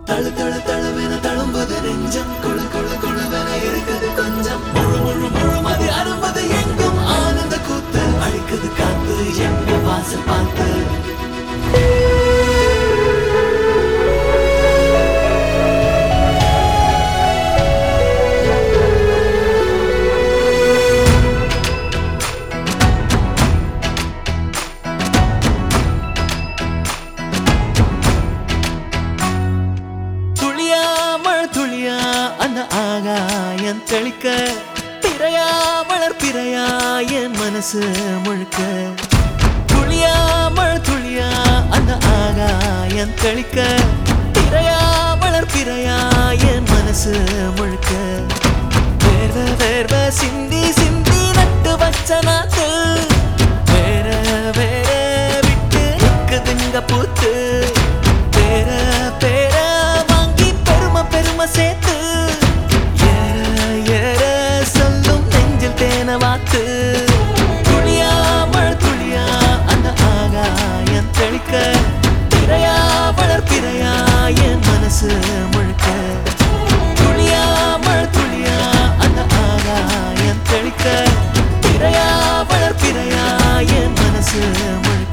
தழு தழு தழுவென தழும்புது நெஞ்சம் குழு குழு குழுவென இருக்குது கொஞ்சம் முழு முழு முழுமதி அரும்பது எங்கும் ஆனந்த கூத்து அழிக்குது காத்து எங்க வாசல் பார்த்து அந்த ஆகாயம் தெளிக்க பிறையா மலர் பிறையா என் மனசு முழுக்க துளியா மழை துளியா அந்த ஆகாயம் தெளிக்க பிறையா மலர் பிறையா என் மனசு முழுக்க வேர்வ வேர்வ சிந்தி சிந்தி நட்டு வச்ச நாத்து வேற வேற விட்டு நிக்குதுங்க பூத்து பேர பேர வாங்கி பெருமை பெருமை சேர்த்து வாத்து துளியா மழை துளியா அந்த ஆகாயம் தெளிக்க பிறையா மலர் பிறையா என் மனசு முழுக்க துளியா மழை துளியா அந்த ஆகாயம் தெளிக்க பிறையா மலர் பிறையா என் மனசு முழுக்க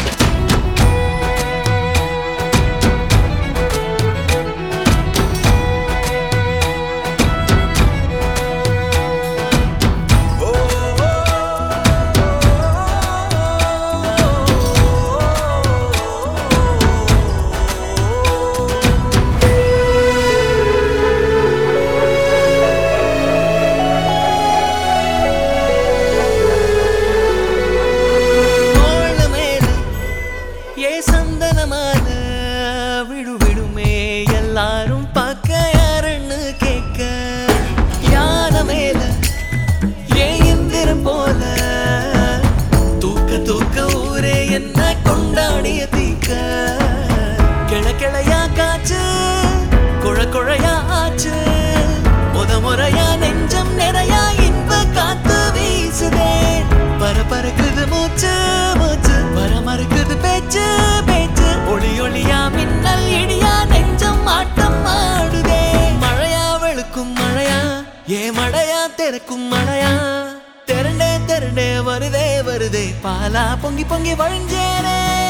சந்தனமான விடு விடுமே எல்லாரும் பார்க்க யாருன்னு கேட்க யான மேல ஏன் எந்திரம் போல தூக்க தூக்க ஊரே என்ன கொண்டாடிய தீக்க கிள கிளையா காச்சு குழ குழையா ஆச்சு முறையா நெஞ்சம் நிறையா இன்ப காத்து வீசுதே பரபரக்குது மூச்சு மூச்சு பரமறுக்குது பேச்சு பேச்சு ஒளி ஒளியா மின்னல் இடியா நெஞ்சம் ஆட்டம் ஆடுதே மழையா வெளுக்கும் மழையா ஏ மழையா திறக்கும் மழையா திரண்டே திரண்டே வருதே வருதே பாலா பொங்கி பொங்கி வழிஞ்சேனே